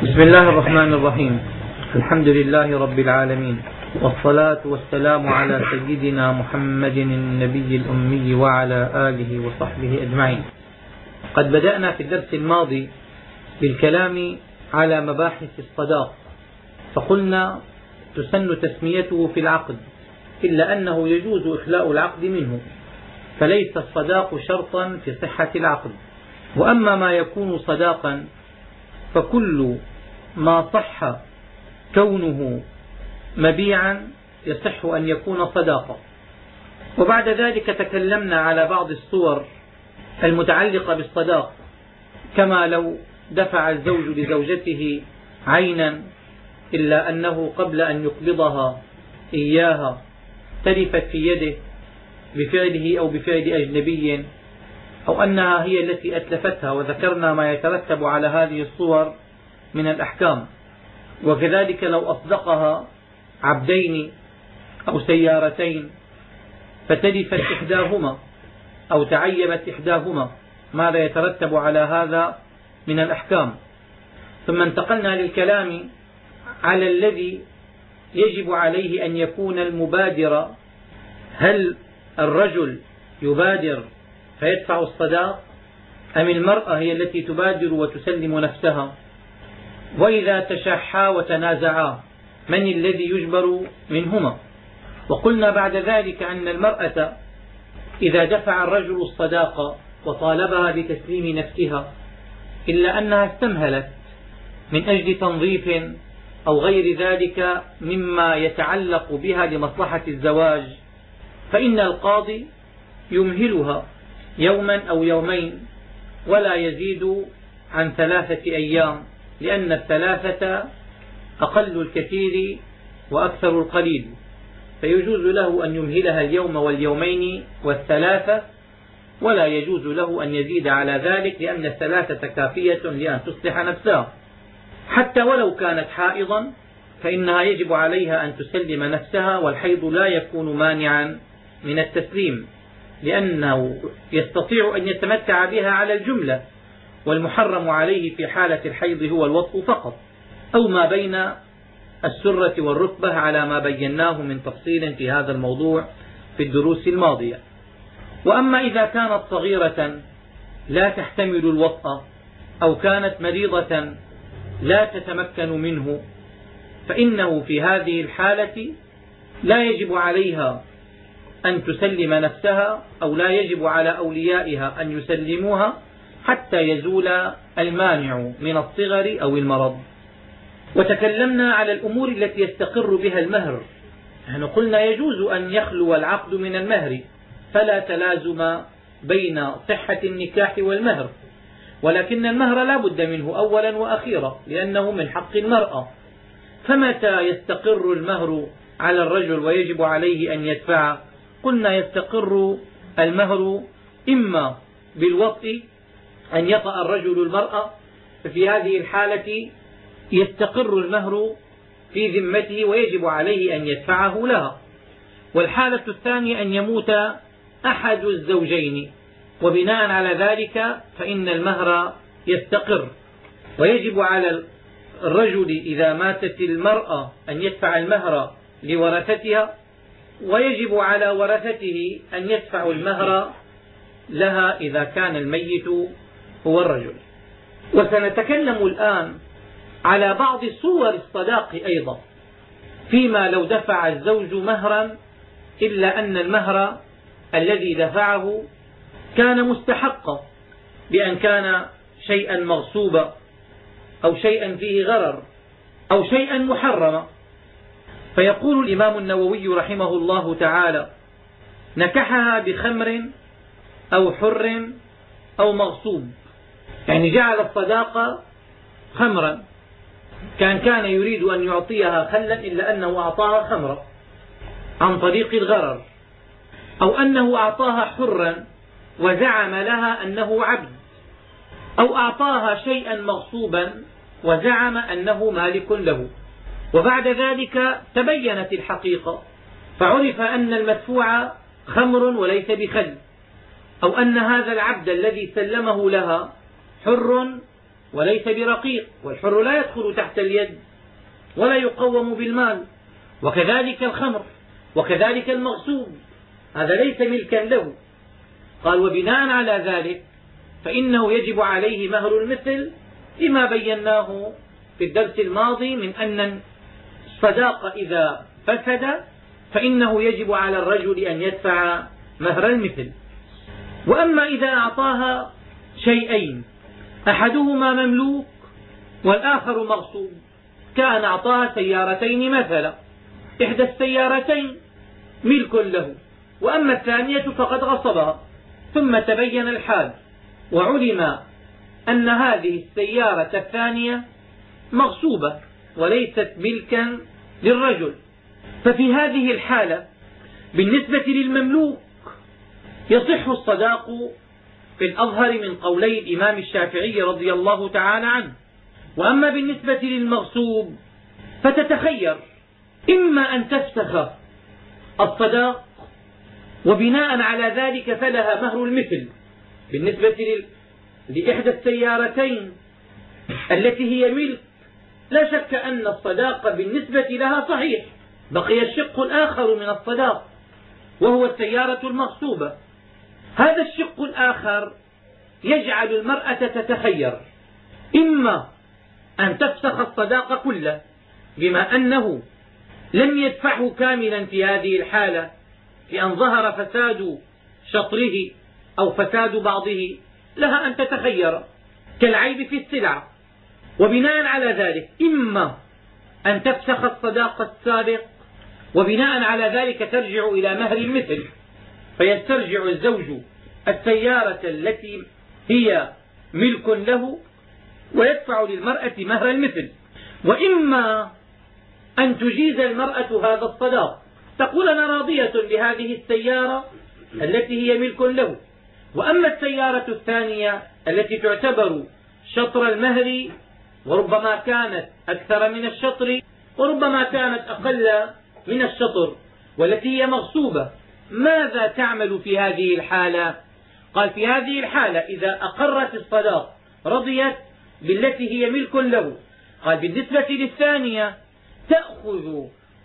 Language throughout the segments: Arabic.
بسم الله الرحمن الرحيم. الحمد لله رب العالمين، والصلاة والسلام على سيدنا محمد النبي الأمي وعلى آله وصحبه أجمعين. قد بدأنا في الدرس الماضي بالكلام على مباحث الصداق، فقلنا تسن تسميته في العقد، إلا أنه يجوز إخلاء العقد منه، فليس الصداق شرطا في صحة العقد. وأما ما يكون صداقا فكل ما صح كونه مبيعا يصح أن يكون صداقا. وبعد ذلك تكلمنا على بعض الصور المتعلقة بالصداق، كما لو دفع الزوج لزوجته عينا إلا أنه قبل أن يقبضها إياها تلفت في يده بفعله أو بفعل أجنبي، أو أنها هي التي أتلفتها، وذكرنا ما يترتب على هذه الصور من الأحكام. وكذلك لو أصدقها عبدين أو سيارتين فتلفت إحداهما أو تعيبت إحداهما، ماذا يترتب على هذا من الأحكام. ثم انتقلنا للكلام على الذي يجب عليه أن يكون المبادر، هل الرجل يبادر فيدفع الصداق أم المرأة هي التي تبادر وتسلم نفسها؟ وإذا تشاحا وتنازعا من الذي يجبر منهما؟ وقلنا بعد ذلك أن المرأة إذا دفع الرجل الصداق وطالبها بتسليم نفسها إلا أنها استمهلت من أجل تنظيف أو غير ذلك مما يتعلق بها لمصلحة الزواج، فإن القاضي يمهلها يوما أو يومين ولا يزيد عن 3 أيام، لأن 3 أقل الكثير وأكثر القليل، فيجوز له أن يمهلها اليوم واليومين وال3، ولا يجوز له أن يزيد على ذلك، لأن 3 كافية لأن تصلح نفسها. حتى ولو كانت حائضا فإنها يجب عليها أن تسلم نفسها، والحيض لا يكون مانعا من التسليم، لأنه يستطيع أن يتمتع بها على الجملة، والمحرم عليه في حالة الحيض هو الوطء فقط، أو ما بين السرة والركبة على ما بيناه من تفصيل في هذا الموضوع في الدروس الماضية. وأما إذا كانت صغيرة لا تحتمل الوطء أو كانت مريضة لا تتمكن منه، فإنه في هذه الحالة لا يجب عليها أن تسلم نفسها، أو لا يجب على أوليائها أن يسلموها حتى يزول المانع من الصغر أو المرض. وتكلمنا على الأمور التي يستقر بها المهر. نحن قلنا يجوز أن يخلو العقد من المهر، فلا تلازم بين صحة النكاح والمهر، ولكن المهر لا بد منه أولا وأخيرا، لأنه من حق المرأة. فمتى يستقر المهر على الرجل ويجب عليه أن يدفع؟ قلنا يستقر المهر إما بالوطء، أن يطأ الرجل المرأة، ففي هذه الحالة يستقر المهر في ذمته ويجب عليه أن يدفعه لها. والحالة الثانية أن يموت أحد الزوجين، وبناء على ذلك فإن المهر يستقر، ويجب على الرجل إذا ماتت المرأة أن يدفع المهر لورثتها، ويجب على ورثته أن يدفعوا المهر لها إذا كان الميت هو الرجل. وسنتكلم الآن على بعض صور الصداق أيضا، فيما لو دفع الزوج مهرا إلا أن المهر الذي دفعه كان مستحقا، بأن كان شيئا مغصوبا أو شيئا فيه غرر أو شيئا محرما. فيقول الإمام النووي رحمه الله تعالى: نكحها بخمر أو حر أو مغصوب، يعني جعل الصداق خمرا، كان يريد أن يعطيها خلا إلا أنه أعطاها خمرا عن طريق الغرر، أو أنه أعطاها حرا وزعم لها أنه عبد، أو أعطاها شيئا مغصوبا وزعم أنه مالك له، وبعد ذلك تبينت الحقيقة فعرف أن المدفوع خمر وليس بخل، أو أن هذا العبد الذي سلمه لها حر وليس برقيق، والحر لا يدخل تحت اليد ولا يقوم بالمال، وكذلك الخمر وكذلك المغصوب، هذا ليس ملكا له. قال وبناء على ذلك فإنه يجب عليه مهر المثل لما بيناه في الدرس الماضي من أن الصداق إذا فسد فإنه يجب على الرجل أن يدفع مهر المثل. وأما إذا أعطاها شيئين أحدهما مملوك والآخر مغصوب، كان أعطاها سيارتين مثلا، إحدى السيارتين ملك له وأما الثانية فقد غصبها، ثم تبين الحال وعلم أن هذه السيارة الثانية مغصوبة وليست ملكا للرجل، ففي هذه الحالة بالنسبة للمملوك يصح الصداق في الأظهر من قولي الإمام الشافعي رضي الله تعالى عنه. وأما بالنسبة للمغصوب فتتخير إما أن تفسخ الصداق وبناء على ذلك فلها مهر المثل بالنسبة لإحدى السيارتين التي هي ملك، لا شك أن الصداق بالنسبة لها صحيح، بقي الشق الآخر من الصداق وهو السيارة المغصوبة. هذا الشق الآخر يجعل المرأة تتخير إما أن تفسخ الصداق كله بما أنه لم يدفعه كاملا في هذه الحالة لأن ظهر فساد شطره أو فساد بعضه، لها أن تتخير كالعيب في السلع، وبناء على ذلك إما أن تفسخ الصداق السابق وبناء على ذلك ترجع إلى مهر المثل، فيسترجع الزوج السيارة التي هي ملك له ويدفع للمرأة مهر المثل، وإما أن تجيز المرأة هذا الصداق، تقول أنا راضية بهذه السيارة التي هي ملك له، وأما السيارة الثانية التي تعتبر شطر المهر وربما كانت أكثر من الشطر وربما كانت أقل من الشطر والتي هي مغصوبة، ماذا تعمل في هذه الحالة؟ قال في هذه الحالة إذا أقرت الصداق رضيت بالتي هي ملك له. قال بالنسبة للثانية تأخذ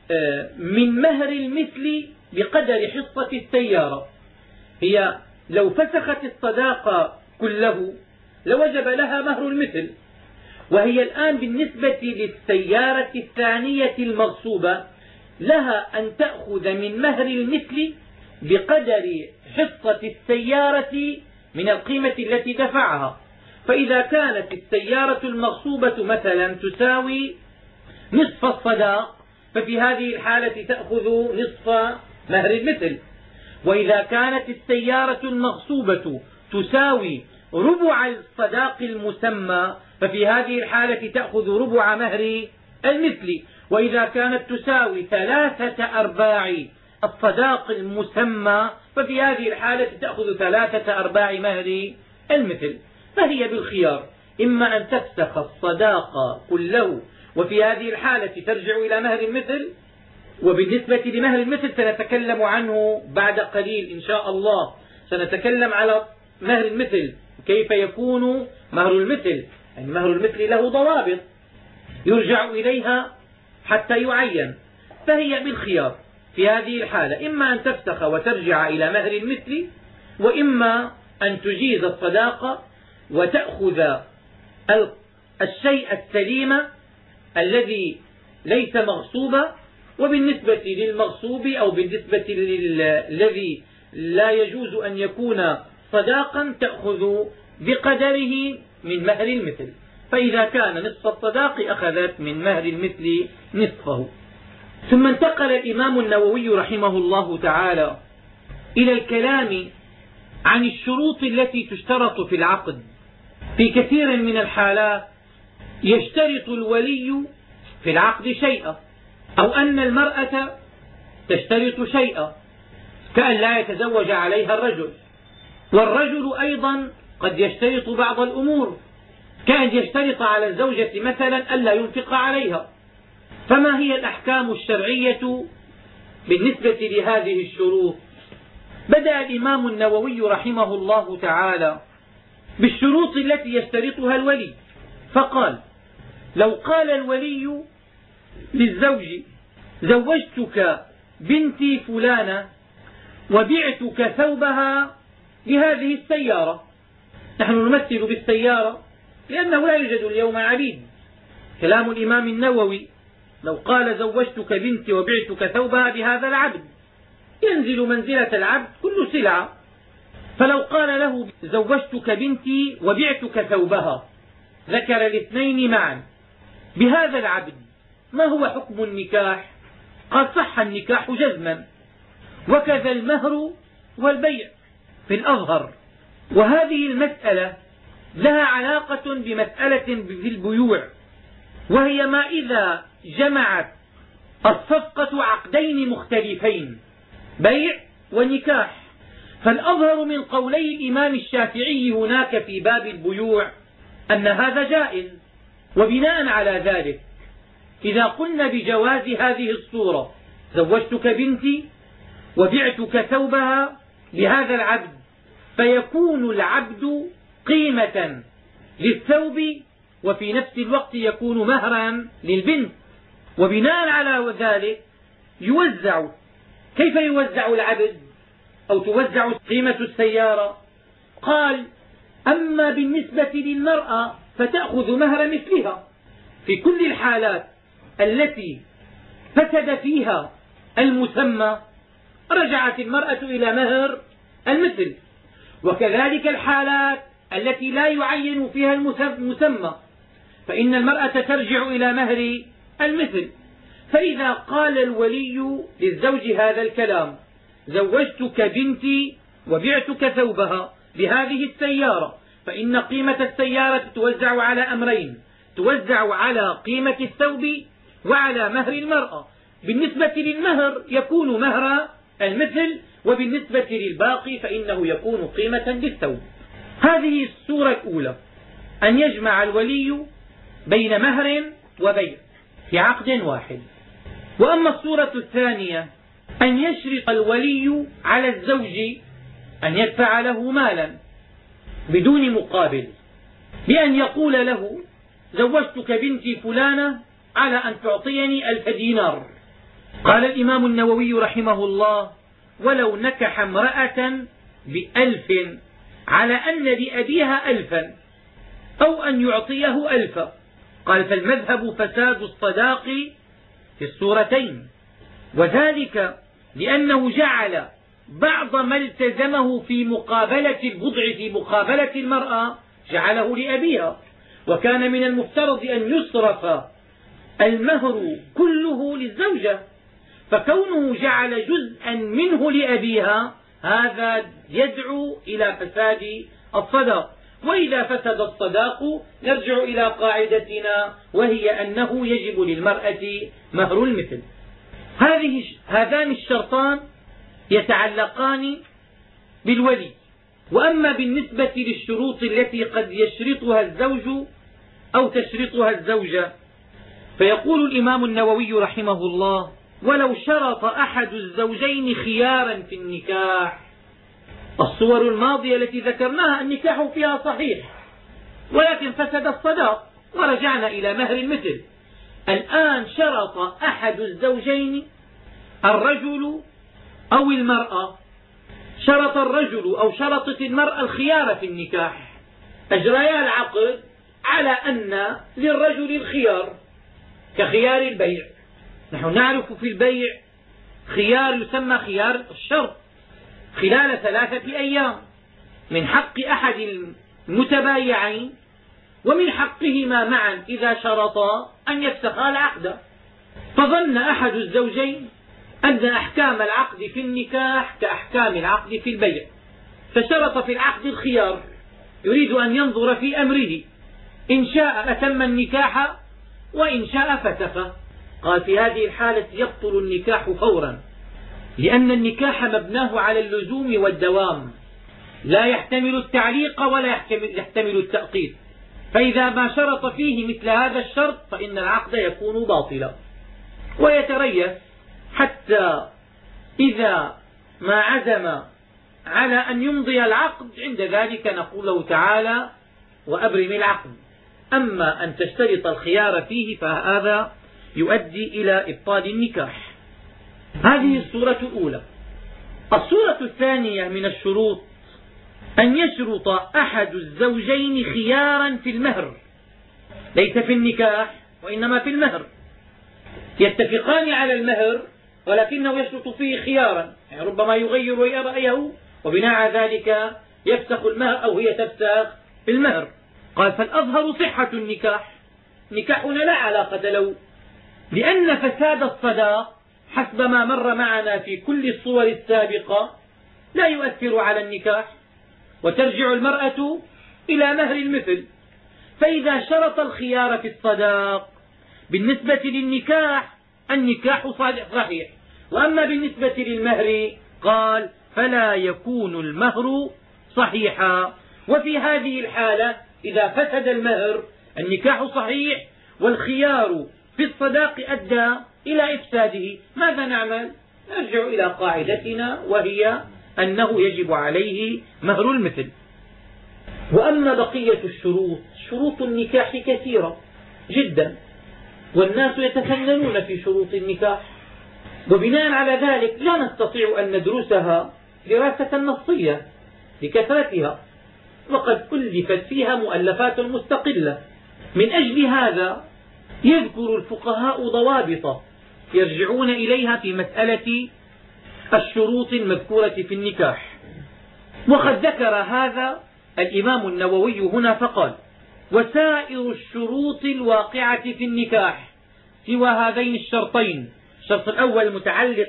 من مهر المثل بقدر حصة السيارة، هي لو فسخت الصداق كله لوجب لها مهر المثل، وهي الآن بالنسبة للسيارة الثانية المغصوبة لها أن تأخذ من مهر المثل بقدر حصة السيارة من القيمة التي دفعها. فإذا كانت السيارة المغصوبة مثلا تساوي نصف الصداق ففي هذه الحالة تأخذ نصف مهر المثل، وإذا كانت السيارة المغصوبة تساوي ربع الصداق المسمى ففي هذه الحالة تأخذ ربع مهر المثل، وإذا كانت تساوي 3/4 الصداق المسمى ففي هذه الحالة تأخذ 3/4 مهر المثل. فهي بالخيار إما أن تفسخ الصداق كله وفي هذه الحالة ترجع إلى مهر المثل، وبالنسبة لمهر المثل سنتكلم عنه بعد قليل إن شاء الله، سنتكلم على مهر المثل كيف يكون مهر المثل، يعني مهر المثل له ضوابط يرجع إليها حتى يعين. فهي بالخيار في هذه الحالة إما أن تفسخ وترجع إلى مهر المثل، وإما أن تجيز الصداقة وتأخذ الشيء السليم الذي ليس مغصوبا، وبالنسبة للمغصوب أو بالنسبة للذي لا يجوز أن يكون صداقا تأخذ بقدره من مهر المثل، فإذا كان نصف الصداق أخذت من مهر المثل نصفه. ثم انتقل الإمام النووي رحمه الله تعالى إلى الكلام عن الشروط التي تشترط في العقد. في كثير من الحالات يشترط الولي في العقد شيئا، أو أن المرأة تشترط شيئا كأن لا يتزوج عليها الرجل، والرجل أيضا قد يشترط بعض الأمور كأن يشترط على الزوجة مثلا ألا ينفق عليها. فما هي الأحكام الشرعية بالنسبة لهذه الشروط؟ بدأ الإمام النووي رحمه الله تعالى بالشروط التي يشترطها الولي، فقال: لو قال الولي للزوج: زوجتك بنتي فلانة وبعتك ثوبها بهذه السيارة. نحن نمثل بالسيارة لأنه لا يوجد اليوم عبيد. كلام الإمام النووي: لو قال: زوجتك بنتي وبعتك ثوبها بهذا العبد، ينزل منزلة العبد كل سلعة. فلو قال له: زوجتك بنتي وبعتك ثوبها، ذكر الاثنين معا بهذا العبد، ما هو حكم النكاح؟ قد صح النكاح جزما، وكذا المهر والبيع في الأظهر. وهذه المسألة لها علاقة بمسألة في البيوع، وهي ما إذا جمعت الصفقة عقدين مختلفين، بيع ونكاح. فالأظهر من قولي الإمام الشافعي هناك في باب البيوع أن هذا جائز. وبناء على ذلك إذا قلنا بجواز هذه الصورة: زوجتك بنتي وبعتك ثوبها لهذا العبد، فيكون العبد قيمة للثوب وفي نفس الوقت يكون مهرا للبنت. وبناء على ذلك يوزع. كيف يوزع العبد أو توزع قيمة السيارة؟ قال: أما بالنسبة للمرأة فتأخذ مهر مثلها في كل الحالات التي فسد فيها المسمى، رجعت المرأة إلى مهر المثل. وكذلك الحالات التي لا يعين فيها المسمى، فإن المرأة ترجع إلى مهر المثل. فإذا قال الولي للزوج هذا الكلام: زوجتك بنتي وبعتك ثوبها بهذه السيارة، فإن قيمة السيارة توزع على أمرين: توزع على قيمة الثوب وعلى مهر المرأة. بالنسبة للمهر يكون مهر المثل، وبالنسبة للباقي فإنه يكون قيمة للثوب. هذه الصورة الأولى، أن يجمع الولي بين مهر وبيع في عقد واحد. وأما الصورة الثانية، أن يشرط الولي على الزوج أن يدفع له مالا بدون مقابل، بأن يقول له: زوجتك بنتي فلانة على أن تعطيني 1000 دينار. قال الإمام النووي رحمه الله: ولو نكح امرأة ب1000 على أن لأبيها 1000 أو أن يعطيه 1000. قال: فالمذهب فساد الصداق في الصورتين، وذلك لأنه جعل بعض ما التزمه في مقابلة البضع في مقابلة المرأة جعله لأبيها، وكان من المفترض أن يصرف المهر كله للزوجة، فكونه جعل جزءا منه لأبيها هذا يدعو إلى فساد الصداق. وإذا فسد الصداق نرجع إلى قاعدتنا، وهي أنه يجب للمرأة مهر المثل. هذان الشرطان يتعلقان بالولي. وأما بالنسبة للشروط التي قد يشرطها الزوج أو تشرطها الزوجة، فيقول الإمام النووي رحمه الله: ولو شرط أحد الزوجين خيارا في النكاح. الصور الماضية التي ذكرناها النكاح فيها صحيح، ولكن فسد الصداق ورجعنا إلى مهر المثل. الآن شرط أحد الزوجين، الرجل أو المرأة، شرط الرجل أو شرطت المرأة الخيار في النكاح، أجريا العقد على أن للرجل الخيار كخيار البيع. نحن نعرف في البيع خيار يسمى خيار الشرط خلال 3 أيام، من حق أحد المتبايعين ومن حقهما معا إذا شرطا أن يفسخا العقد. فظن أحد الزوجين أن أحكام العقد في النكاح كأحكام العقد في البيع، فشرط في العقد الخيار، يريد أن ينظر في أمره، إن شاء أتم النكاح وإن شاء فسخ. قال: في هذه الحالة يبطل النكاح فورا، لأن النكاح مبناه على اللزوم والدوام، لا يحتمل التعليق ولا يحتمل التأقيد. فإذا ما شرط فيه مثل هذا الشرط فإن العقد يكون باطلا. ويتريث حتى إذا ما عزم على أن يمضي العقد، عند ذلك نقول له: تعالى وأبرم العقد. أما أن تشترط الخيار فيه فهذا يؤدي إلى إبطال النكاح. هذه الصورة الأولى. الصورة الثانية من الشروط أن يشرط أحد الزوجين خيارا في المهر، ليس في النكاح وإنما في المهر. يتفقان على المهر ولكنه يشرط فيه خيارا، يعني ربما يغير رأيه وبناء على ذلك يفسخ المهر أو هي تفسخ المهر. قال فالأظهر صحة النكاح. نكاحنا لا علاقة له، لأن فساد الصداق حسب ما مر معنا في كل الصور السابقة لا يؤثر على النكاح، وترجع المرأة إلى مهر المثل. فإذا شرط الخيار في الصداق بالنسبة للنكاح النكاح صحيح، وأما بالنسبة للمهر قال فلا يكون المهر صحيحا. وفي هذه الحالة إذا فسد المهر النكاح صحيح والخيار في الصداق أدى إلى إفساده. ماذا نعمل؟ نرجع إلى قاعدتنا وهي أنه يجب عليه مهر المثل. وأما بقية الشروط، شروط النكاح كثيرة جدا والناس يتفننون في شروط النكاح، وبناء على ذلك لا نستطيع أن ندرسها دراسة نصية لكثرتها، وقد ألفت فيها مؤلفات مستقلة. من أجل هذا يذكر الفقهاء ضوابط يرجعون إليها في مسألة الشروط المذكورة في النكاح. وقد ذكر هذا الإمام النووي هنا فقال وسائر الشروط الواقعة في النكاح سوى هذين الشرطين، الشرط الأول متعلق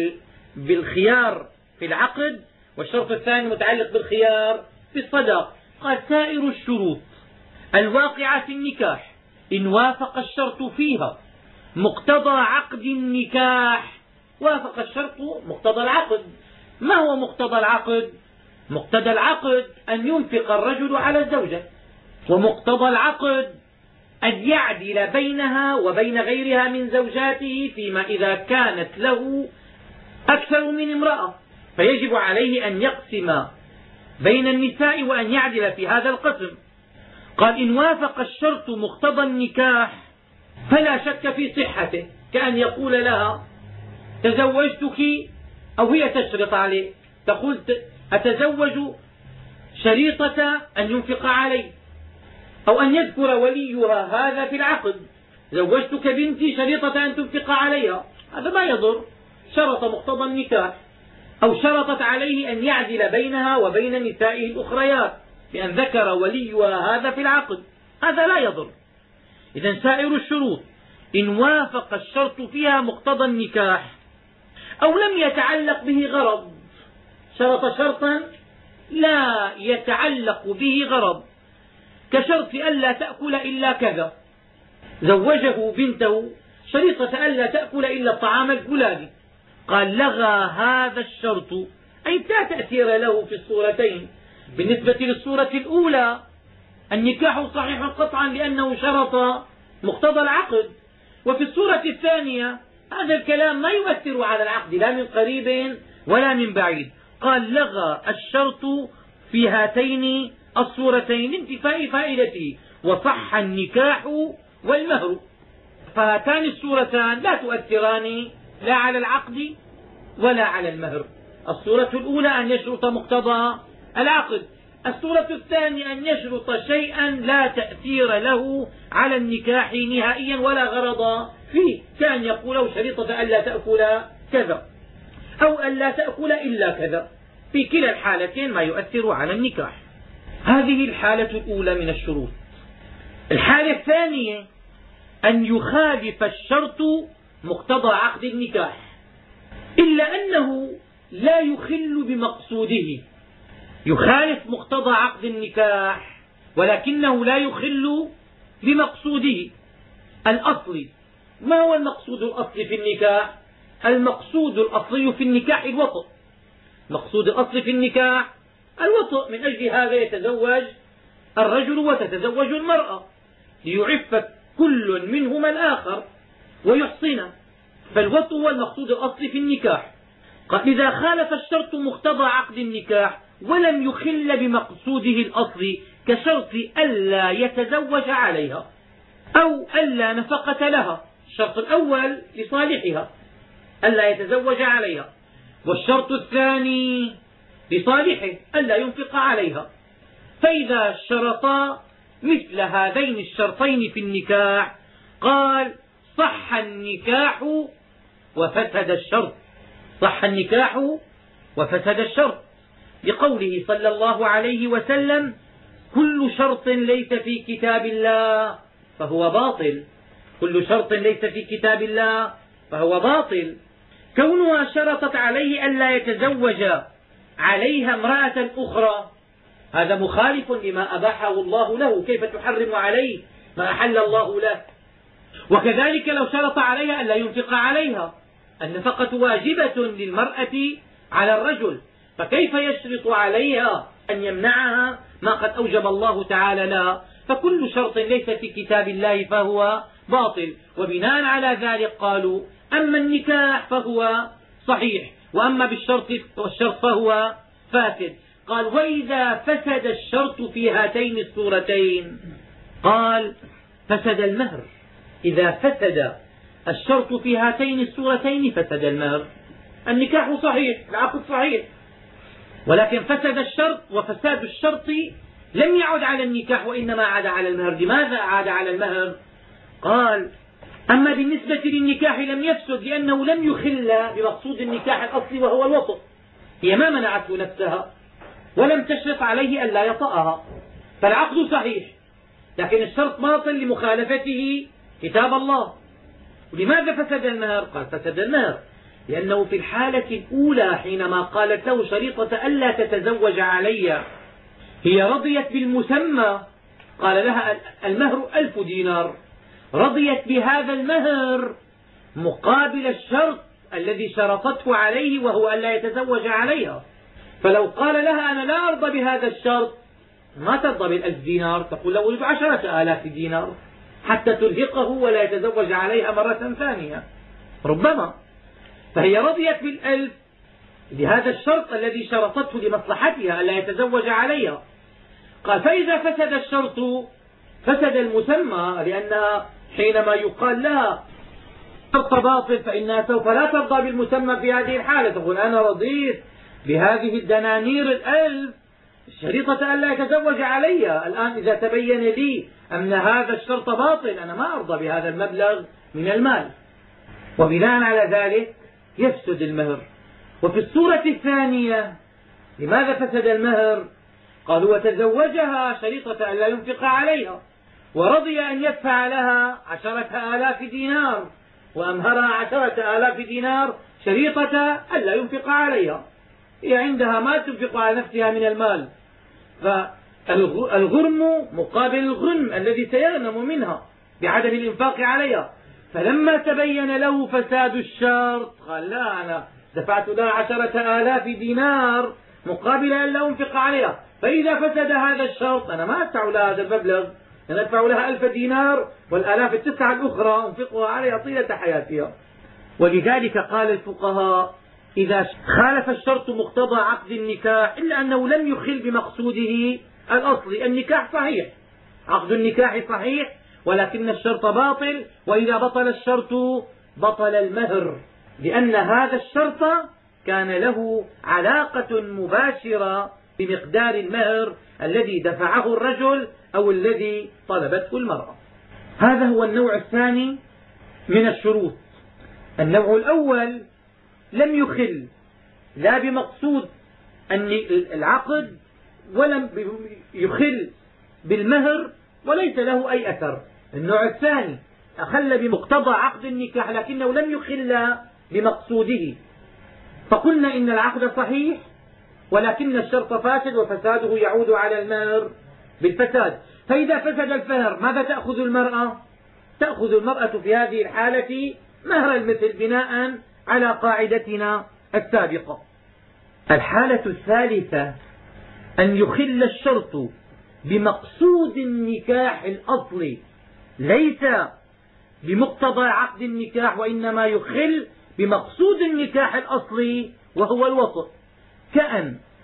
بالخيار في العقد، والشرط الثاني متعلق بالخيار في الصداق. قال سائر الشروط الواقعة في النكاح إن وافق الشرط فيها مقتضى عقد النكاح. وافق الشرط مقتضى العقد. ما هو مقتضى العقد؟ مقتضى العقد أن ينفق الرجل على الزوجة، ومقتضى العقد أن يعدل بينها وبين غيرها من زوجاته فيما إذا كانت له أكثر من امرأة، فيجب عليه أن يقسم بين النساء وأن يعدل في هذا القسم. قال إن وافق الشرط مقتضى النكاح فلا شك في صحته، كأن يقول لها تزوجتك، أو هي تشرط عليه تقول أتزوج شريطة أن ينفق علي، أو أن يذكر وليها هذا في العقد زوجتك بنتي شريطة أن تنفق عليها، هذا ما يضر. شرط مقتضى النكاح، أو شرطت عليه أن يعدل بينها وبين نسائه الأخريات بأن ذكر وليها هذا في العقد، هذا لا يضر. إذا سائر الشروط إن وافق الشرط فيها مقتضى النكاح أو لم يتعلق به غرض، شرط شرطا لا يتعلق به غرض، كشرط ألا تأكل إلا كذا، زوجه بنته شريطة ألا تأكل إلا الطعام الفلاني، قال لغى هذا الشرط، أي لا تأثير له في الصورتين. بالنسبة للصورة الأولى النكاح صحيح قطعا لأنه شرط مقتضى العقد، وفي الصورة الثانية هذا الكلام ما يؤثر على العقد لا من قريب ولا من بعيد. قال لغى الشرط في هاتين الصورتين انتفاء فائدته، وصح النكاح والمهر. فهاتان الصورتان لا تؤثران لا على العقد ولا على المهر. الصورة الأولى أن يشرط مقتضى العقد، الصورة الثانية أن يشرط شيئا لا تأثير له على النكاح نهائيا ولا غرض فيه، كان يقول شريطة ألا تأكل كذا أو ألا تأكل إلا كذا، في كلا الحالتين ما يؤثر على النكاح. هذه الحالة الأولى من الشروط. الحالة الثانية أن يخالف الشرط مقتضى عقد النكاح إلا أنه لا يخل بمقصوده، يخالف مقتضى عقد النكاح ولكنه لا يخل بمقصوده الأصلي. ما هو المقصود الأصلي في النكاح؟ المقصود الأصلي في النكاح الوطء، مقصود الأصل في النكاح الوطء، من أجل هذا يتزوج الرجل وتتزوج المرأة ليعف كل منهما الآخر ويحصن، فالوطء هو المقصود الأصلي في النكاح. قال إذا خالف الشرط مقتضى عقد النكاح ولم يخل بمقصوده الأصلي، كشرط ألا يتزوج عليها أو ألا نفقة لها. الشرط الأول لصالحها ألا يتزوج عليها، والشرط الثاني لصالحه ألا ينفق عليها. فإذا اشترطا مثل هذين الشرطين في النكاح قال صح النكاح وفسد الشرط، صح النكاح وفسد الشرط، لقوله صلى الله عليه وسلم كل شرط ليس في كتاب الله فهو باطل، كل شرط ليس في كتاب الله فهو باطل. كونها شرطت عليه ألا يتزوج عليها امرأة أخرى هذا مخالف لما أباحه الله له، كيف تحرم عليه ما أحل الله له؟ وكذلك لو شرط عليها ألا ينفق عليها، النفقة واجبة للمرأة على الرجل، فكيف يشرط عليها أن يمنعها ما قد أوجب الله تعالى لها؟ فكل شرط ليس في كتاب الله فهو باطل. وبناء على ذلك قالوا أما النكاح فهو صحيح، وأما والشرط فهو فاسد. قال وإذا فسد الشرط في هاتين الصورتين قال فسد المهر. إذا فسد الشرط في هاتين الصورتين فسد المهر. النكاح صحيح، العقد صحيح، ولكن فسد الشرط، وفساد الشرط لم يعد على النكاح وإنما عاد على المهر. لماذا عاد على المهر؟ قال أما بالنسبة للنكاح لم يفسد لأنه لم يخل بمقصود النكاح الأصلي وهو الوطء، هي ما منعته نفسها ولم تشرط عليه ألا يطأها، فالعقد صحيح لكن الشرط باطل لمخالفته كتاب الله. لماذا فسد المهر؟ قال فسد المهر لأنه في الحالة الأولى حينما قالت له شريطة ألا تتزوج علي هي رضيت بالمسمى، قال لها المهر 1000 دينار، رضيت بهذا المهر مقابل الشرط الذي شرطته عليه وهو ألا يتزوج عليها. فلو قال لها أنا لا أرضى بهذا الشرط ما ترضى ب1000 دينار، تقول له أريد 10,000 دينار حتى ترهقه ولا يتزوج عليها مرة ثانية ربما. فهي رضيت بال1000 لهذا الشرط الذي شرطته لمصلحتها ألا يتزوج عليها. قال فإذا فسد الشرط فسد المسمى، لأنها حينما يقال لها شرط باطل فإنها سوف لا ترضى بالمسمى في هذه الحالة، تقول أنا رضيت بهذه الدنانير 1000 شريطة ألا يتزوج علي، الآن إذا تبين لي أن هذا الشرط باطل أنا ما أرضى بهذا المبلغ من المال. وبناء على ذلك يفسد المهر. وفي الصورة الثانية لماذا فسد المهر؟ قالوا وتزوجها شريطة ألا ينفق عليها، ورضي أن يدفع لها 10,000 دينار، وأمهرها 10,000 دينار شريطة ألا ينفق عليها، هي عندها ما تنفق على نفسها من المال، فالغرم مقابل الغنم الذي سيغنم منها بعدم الإنفاق عليها. فلما تبين له فساد الشرط قال لا أنا دفعت لها 10,000 دينار مقابل أن لا أنفق عليها، فإذا فسد هذا الشرط أنا ما أدفع لها هذا المبلغ، أنا أدفع لها 1000 دينار والآلاف التسعة الأخرى أنفقها عليها طيلة حياتها. ولذلك قال الفقهاء إذا خالف الشرط مقتضى عقد النكاح إلا أنه لم يخل بمقصوده الأصلي، النكاح صحيح، عقد النكاح صحيح، ولكن الشرط باطل، وإذا بطل الشرط بطل المهر، لأن هذا الشرط كان له علاقة مباشرة بمقدار المهر الذي دفعه الرجل أو الذي طلبته المرأة. هذا هو النوع الثاني من الشروط. النوع الأول لم يخل لا بمقصود العقد ولم يخل بالمهر وليس له أي أثر. النوع الثاني أخل بمقتضى عقد النكاح لكنه لم يخل بمقصوده، فقلنا إن العقد صحيح ولكن الشرط فاسد وفساده يعود على المهر بالفساد. فإذا فسد المهر ماذا تأخذ المرأة؟ تأخذ المرأة في هذه الحالة مهر المثل بناء على قاعدتنا السابقة. الحالة الثالثة أن يخل الشرط بمقصود النكاح الأصلي ليس بمقتضى عقد النكاح، وإنما يخل بمقصود النكاح الأصلي وهو الوطء، كأن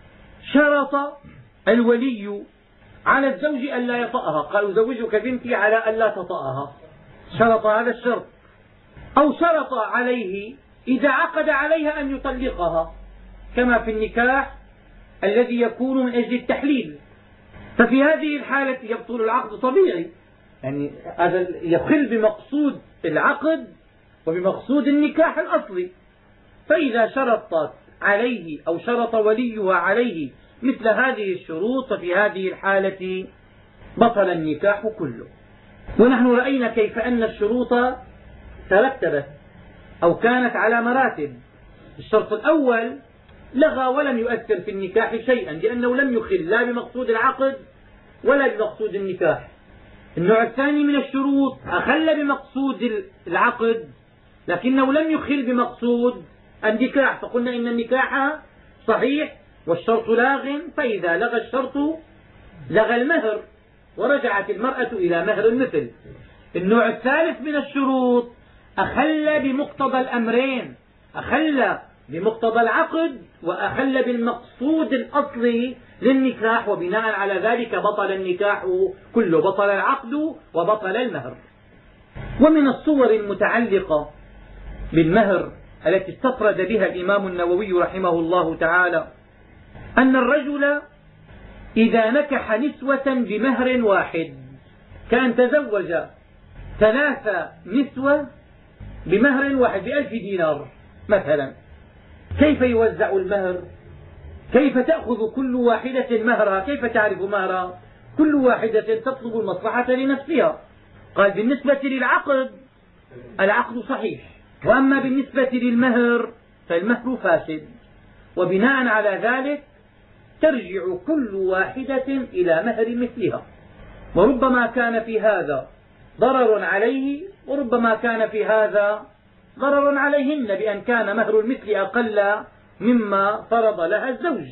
شرط الولي على الزوج ألا يطأها، قال أزوجك بنتي على ألا تطأها، شرط هذا الشرط. أو شرط عليه إذا عقد عليها أن يطلقها، كما في النكاح الذي يكون من أجل التحليل، ففي هذه الحالة يبطل العقد طبيعي، يعني هذا يخل بمقصود العقد وبمقصود النكاح الأصلي. فإذا شرطت عليه أو شرط وليها عليه مثل هذه الشروط، ففي هذه الحالة بطل النكاح كله. ونحن رأينا كيف أن الشروط ترتبت أو كانت على مراتب. الشرط الأول لغى ولم يؤثر في النكاح شيئا، لأنه لم يخل لا بمقصود العقد ولا بمقصود النكاح. النوع الثاني من الشروط أخل بمقصود العقد لكنه لم يخل بمقصود النكاح، فقلنا إن النكاح صحيح والشرط لاغ، فإذا لغى الشرط لغى المهر ورجعت المرأة إلى مهر المثل. النوع الثالث من الشروط أخل بمقتضى الأمرين، أخل بمقتضى العقد وأخل بالمقصود الأصلي للنكاح، وبناء على ذلك بطل النكاح كله، بطل العقد وبطل المهر. ومن الصور المتعلقة بالمهر التي استطرد بها الإمام النووي رحمه الله تعالى أن الرجل إذا نكح نسوة بمهر واحد، كان تزوج 3 نسوة بمهر واحد ب1000 دينار مثلا، كيف يوزع المهر؟ كيف تأخذ كل واحدة مهرها؟ كيف تعرف مهرها؟ كل واحدة تطلب المصلحة لنفسها. قال بالنسبة للعقد العقد صحيح، وأما بالنسبة للمهر فالمهر فاسد، وبناء على ذلك ترجع كل واحدة إلى مهر مثلها. وربما كان في هذا ضرر عليه وربما كان في هذا ضرر عليهن، بأن كان مهر المثل أقل مما فرض لها الزوج،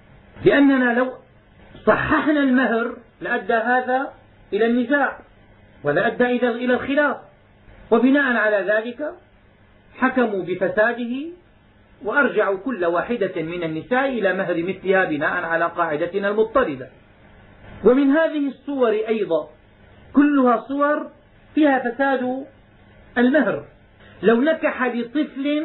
لأننا لو صححنا المهر لأدى هذا إلى النزاع ولأدى إلى الخلاف، وبناء على ذلك حكموا بفساده وأرجعوا كل واحدة من النساء إلى مهر مثلها بناء على قاعدتنا المضطردة. ومن هذه الصور أيضا كلها صور فيها فساد المهر. لو نكح لطفل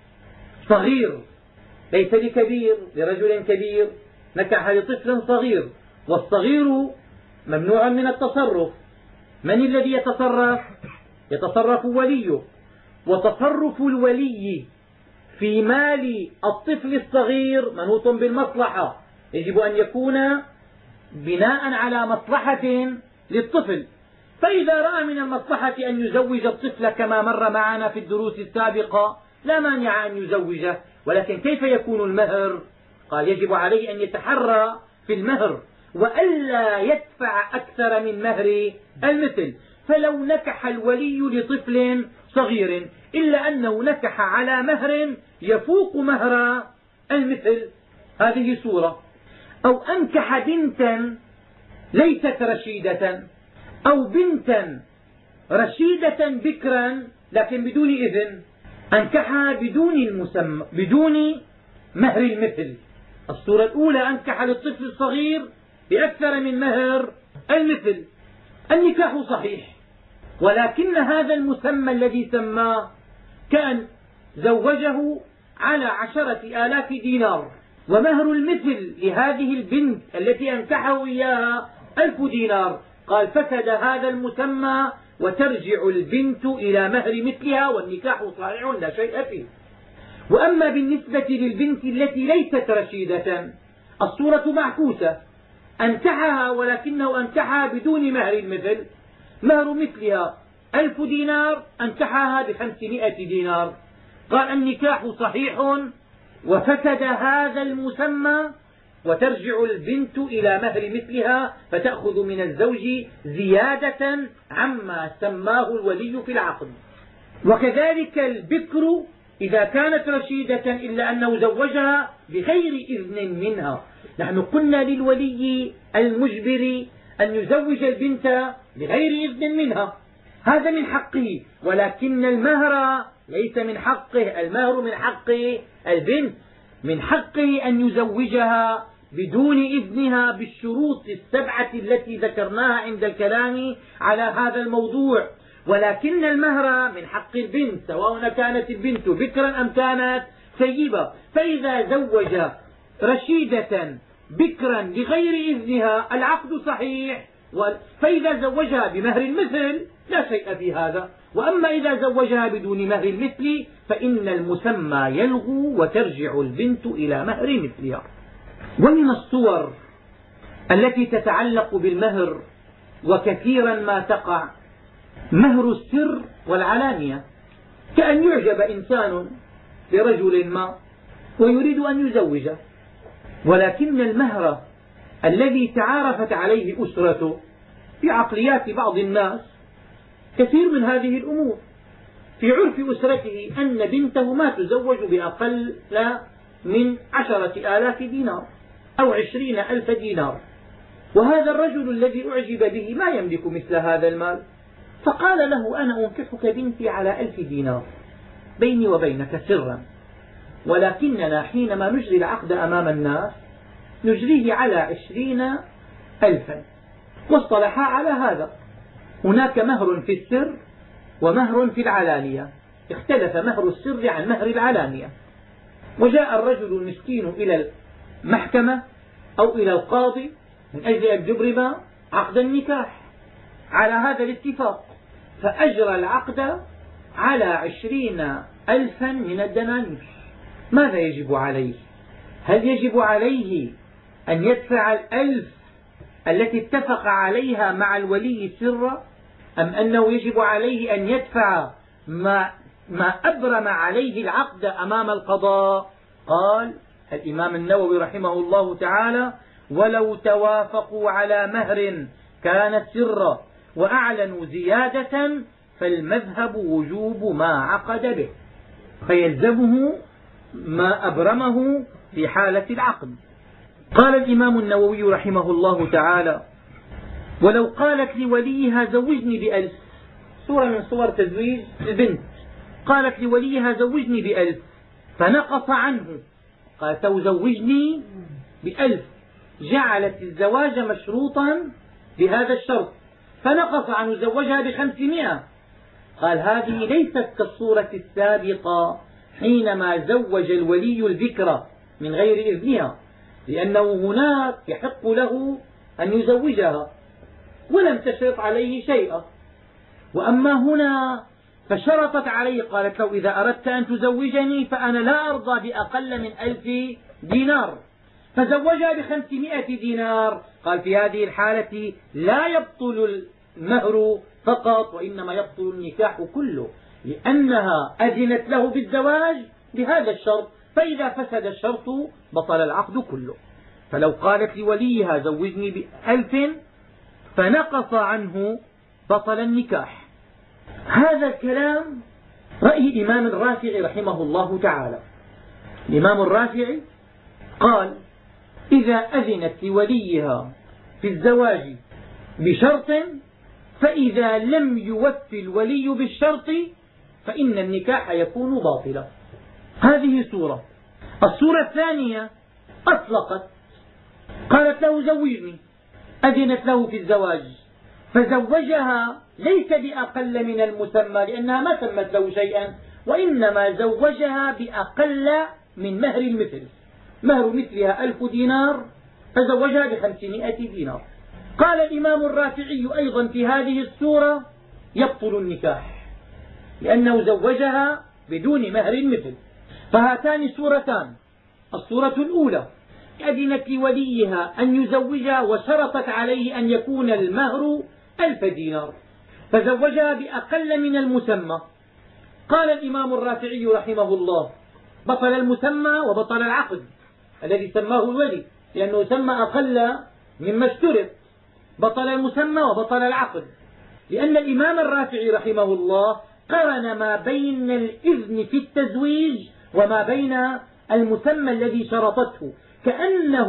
صغير ليس لكبير، لرجل كبير نكح لطفل صغير، والصغير ممنوع من التصرف، من الذي يتصرف؟ يتصرف وليه، وتصرف الولي في مال الطفل الصغير منوط بالمصلحة، يجب أن يكون بناء على مصلحة للطفل. فإذا رأى من المصلحة أن يزوج الطفل كما مر معنا في الدروس السابقة لا مانع أن يزوجه، ولكن كيف يكون المهر؟ قال يجب عليه أن يتحرى في المهر وألا يدفع أكثر من مهر المثل. فلو نكح الولي لطفل صغير إلا أنه نكح على مهر يفوق مهر المثل، هذه صورة. أو أنكح بنتا ليست رشيدة، أو بنتا رشيدة بكرا لكن بدون إذن، أنكحها بدون مهر المثل. الصورة الأولى أنكح للطفل الصغير بأكثر من مهر المثل، النكاح صحيح، ولكن هذا المسمى الذي سماه كان زوجه على 10,000 دينار، ومهر المثل لهذه البنت التي أنكحه إياها 1000 دينار. قال فسد هذا المسمى وترجع البنت إلى مهر مثلها والنكاح صحيح لا شيء فيه. وأما بالنسبة للبنت التي ليست رشيدة الصورة معكوسة، أنكحها ولكنه أنكحها بدون مهر المثل، مهر مثلها 1000 دينار أنكحها ب500 دينار. قال النكاح صحيح وفسد هذا المسمى وترجع البنت إلى مهر مثلها فتأخذ من الزوج زيادة عما سماه الولي في العقد. وكذلك البكر إذا كانت رشيدة إلا أنه زوجها بغير إذن منها، نحن قلنا للولي المجبر أن يزوج البنت بغير إذن منها، هذا من حقه، ولكن المهر ليس من حقه، المهر من حق البنت، من حقه أن يزوجها بدون إذنها بالشروط السبعة التي ذكرناها عند الكلام على هذا الموضوع. ولكن المهر من حق البنت، سواء كانت البنت بكرا أم كانت ثيبة. فإذا زوج رشيدة بكرا بغير إذنها العقد صحيح، فإذا زوجها بمهر المثل لا شيء في هذا. وأما إذا زوجها بدون مهر المثل فإن المسمى يلغو وترجع البنت إلى مهر مثلها. ومن الصور التي تتعلق بالمهر وكثيرا ما تقع مهر السر والعلانية، كأن يعجب إنسان برجل ما ويريد أن يزوجه، ولكن المهر الذي تعارفت عليه أسرته في عقليات بعض الناس كثير من هذه الأمور. في عرف أسرته أن بنته ما تزوج بأقل من 10,000 دينار أو 20,000 دينار، وهذا الرجل الذي أعجب به ما يملك مثل هذا المال، فقال له: أنا أنكحك بنتي على 1000 دينار بيني وبينك سرا، ولكننا حينما نجري العقد أمام الناس نجريه على 20,000. واصطلحا على هذا. هناك مهر في السر ومهر في العلانية، اختلف مهر السر عن مهر العلانية. وجاء الرجل المسكين إلى المحكمة أو إلى القاضي من أجل أن يبرم عقد النكاح على هذا الاتفاق، فأجرى العقد على 20,000 من الدنانير. ماذا يجب عليه؟ هل يجب عليه أن يدفع 1,000 التي اتفق عليها مع الولي سرا، أم أنه يجب عليه أن يدفع ما أبرم عليه العقد أمام القضاء؟ قال الإمام النووي رحمه الله تعالى: ولو توافقوا على مهر كانت سرا وأعلنوا زيادة فالمذهب وجوب ما عقد به، فيلزمه ما أبرمه في حالة العقد. قال الإمام النووي رحمه الله تعالى: ولو قالت لوليها زوجني ب1,000، صورة من صور تزويج البنت، قالت لوليها زوجني ب1,000 فنقص عنه، قالت زوجني ب1,000، جعلت الزواج مشروطا بهذا الشرط، فنقص عنه زوجها ب500. قال هذه ليست كالصورة السابقة حينما زوج الولي البكرة من غير إذنها، لأنه هناك يحق له أن يزوجها ولم تشرط عليه شيئا. وأما هنا فشرطت عليه، قالت له: إذا أردت أن تزوجني فأنا لا أرضى بأقل من 1000 دينار، فزوجها ب500 دينار. قال في هذه الحالة لا يبطل المهر فقط، وإنما يبطل النكاح كله، لأنها أذنت له بالزواج بهذا الشرط، فإذا فسد الشرط بطل العقد كله. فلو قالت لوليها زوجني ب1,000 فنقص عنه بطل النكاح. هذا الكلام رأي الإمام الرافعي رحمه الله تعالى. الإمام الرافعي قال: إذا أذنت لوليها في الزواج بشرط فإذا لم يوفي الولي بالشرط فإن النكاح يكون باطلا. هذه صورة. الصورة الثانية أطلقت، قالت له زوجني، أذنت له في الزواج فزوجها ليس بأقل من المسمى لأنها ما سمت له شيئا، وإنما زوجها بأقل من مهر المثل، مهر مثلها 1000 دينار فزوجها ب500 دينار. قال الإمام الرافعي أيضا في هذه الصورة يبطل النكاح لأنه زوجها بدون مهر المثل. فهاتان صورتان: الصورة الأولى أذنت لوليها أن يزوجها وشرطت عليه أن يكون المهر 1000 دينار فزوجها بأقل من المسمى. قال الإمام الرافعي رحمه الله: بطل المسمى وبطل العقد الذي سماه الولي، لأنه سمى أقل مما اشترط. بطل المسمى وبطل العقد، لأن الإمام الرافعي رحمه الله قرن ما بين الإذن في التزويج وما بين المسمى الذي شرطته، كأنه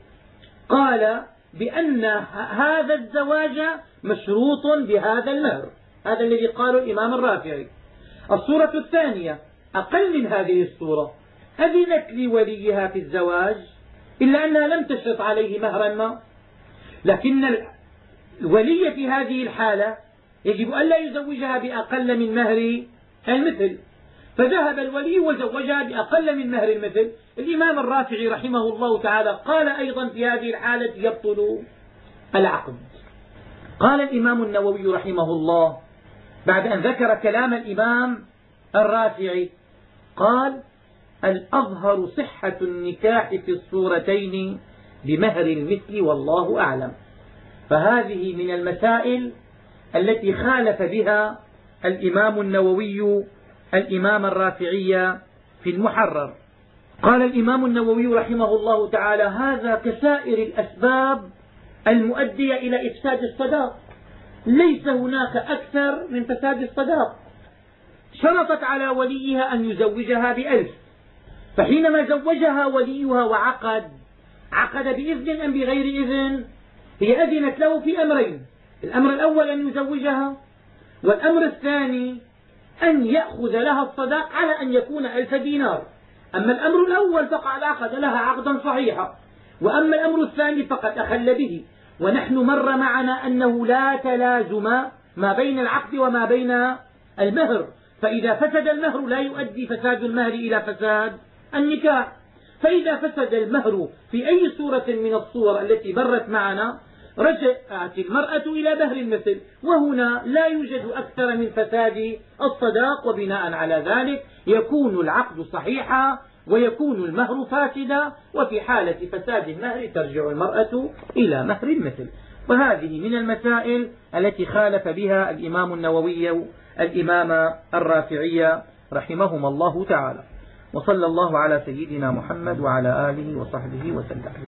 قال بأن هذا الزواج مشروط بهذا المهر. هذا الذي قاله الإمام الرافعي. الصورة الثانية أقل من هذه الصورة: أذنت لوليها في الزواج إلا أنها لم تشرط عليه مهرا ما. لكن الولي في هذه الحالة يجب ألا يزوجها بأقل من مهر المثل، فذهب الولي وزوجها بأقل من مهر المثل. الإمام الرافعي رحمه الله تعالى قال أيضا في هذه الحالة يبطل العقد. قال الإمام النووي رحمه الله بعد أن ذكر كلام الإمام الرافعي قال: الأظهر صحة النكاح في الصورتين بمهر المثل والله أعلم. فهذه من المسائل التي خالف بها الإمام النووي الإمام الرافعي في المحرر. قال الإمام النووي رحمه الله تعالى: هذا كسائر الأسباب المؤدية إلى إفساد الصداق، ليس هناك أكثر من فساد الصداق. شرطت على وليها أن يزوجها ب1000، فحينما زوجها وليها عقد بإذن أم بغير إذن؟ هي أذنت له في أمرين: الأمر الأول أن يزوجها، والأمر الثاني أن يأخذ لها الصداق على أن يكون 1000 دينار. أما الأمر الأول فقد عقد لها عقدا صحيحا، وأما الأمر الثاني فقد أخل به. ونحن مر معنا أنه لا تلازم ما بين العقد وما بين المهر، فإذا فسد المهر لا يؤدي فساد المهر إلى فساد النكاح. فإذا فسد المهر في أي صورة من الصور التي مرت معنا رجعت المرأة إلى مهر المثل، وهنا لا يوجد أكثر من فساد الصداق، وبناء على ذلك يكون العقد صحيحا ويكون المهر فاسدا، وفي حالة فساد المهر ترجع المرأة إلى مهر المثل. وهذه من المسائل التي خالف بها الإمام النووي الإمام الرافعي رحمهما الله تعالى. وصلى الله على سيدنا محمد وعلى آله وصحبه وسلم.